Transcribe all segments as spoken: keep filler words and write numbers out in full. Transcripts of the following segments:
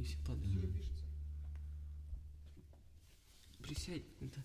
все падают. Присядь. Это...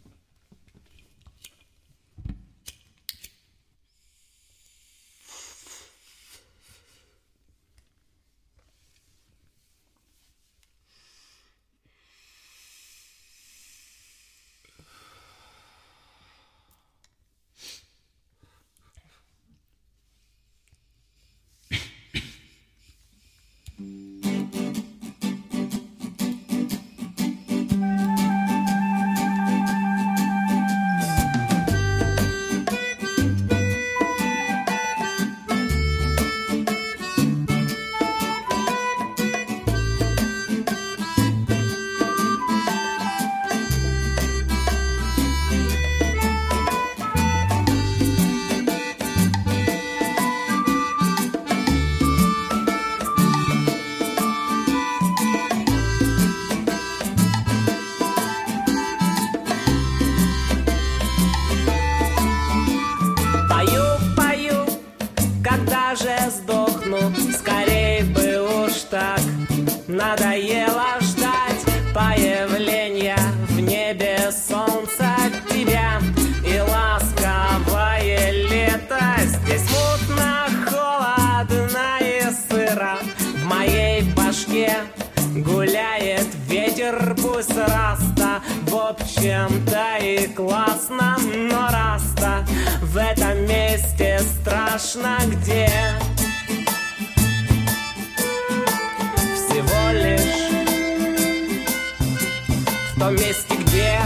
Скорей бы уж так надоело ждать появления в небе солнца тебя и ласковое лето. Здесь мутно, холодно и сыро, в моей башке гуляет ветер, пусть раста. В общем-то и классно, но раста в этом месте страшно, где всего лишь в том месте, где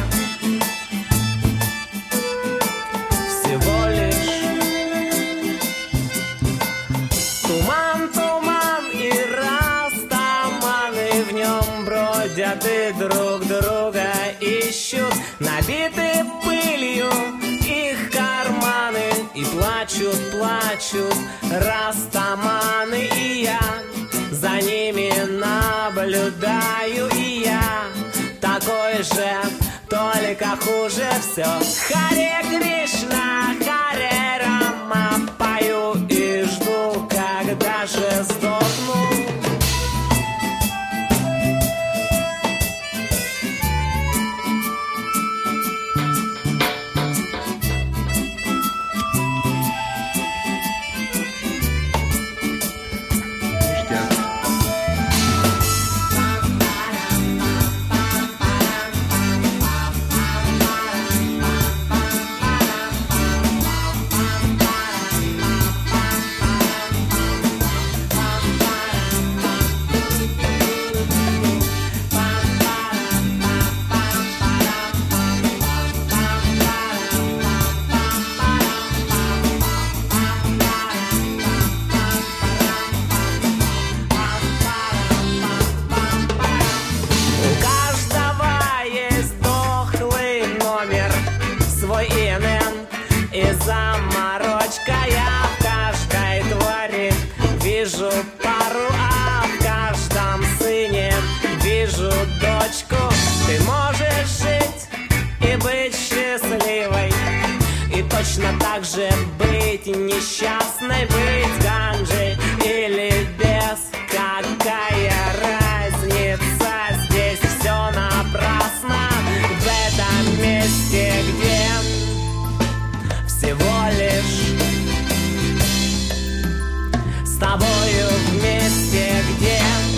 всего лишь туман, туман и растаманы, в нем бродят и друг друга ищут, набиты пылью их карманы, и плачут, плачут растаманы, и я за ними наблюдаю, и я такой же, только хуже все. Харе Кришна, Харе Рама, пою и жду, когда же сдохну. И заморочка, я в каждой твари вижу пару, а в каждом сыне вижу дочку. Ты можешь жить и быть счастливой, и точно так же быть несчастной, быть ганджей или без. Какая разница, здесь все напрасно, в этом месте, где всего лишь с тобою вместе, где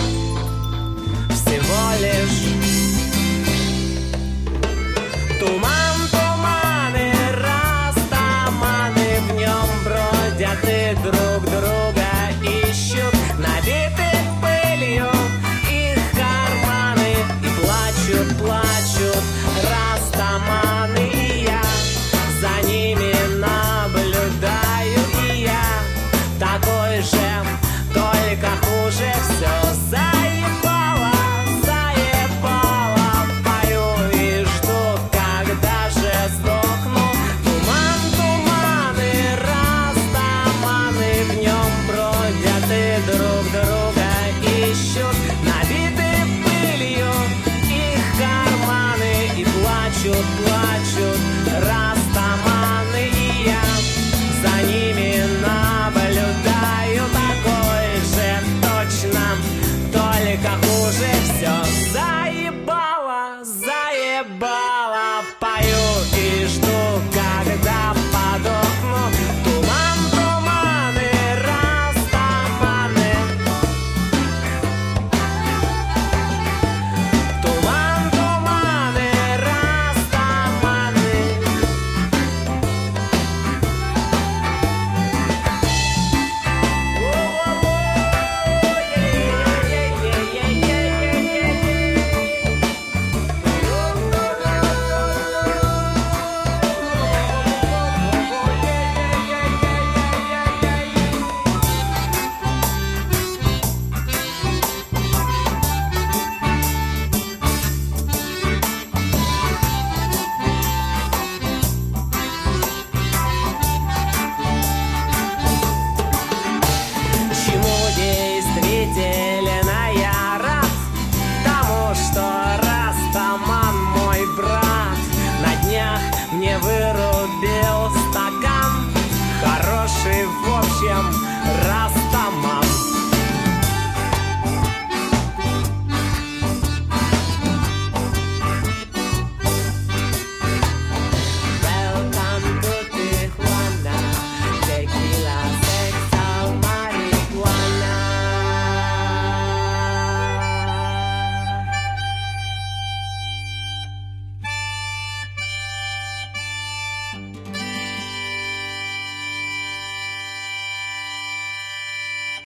всего лишь туман, туман и растаманы, в нем бродят и друг друга ищут, набиты пылью их карманы, и плачут, плачут растаманы, и я за ними наблюдаю, и я такой же, только хуже все. Заебало, заебало, пою и жду, когда же сдохну. Туман, туман и растаманы, в нем бродят и друг друга ищут, набиты пылью их карманы, и плачут, плачут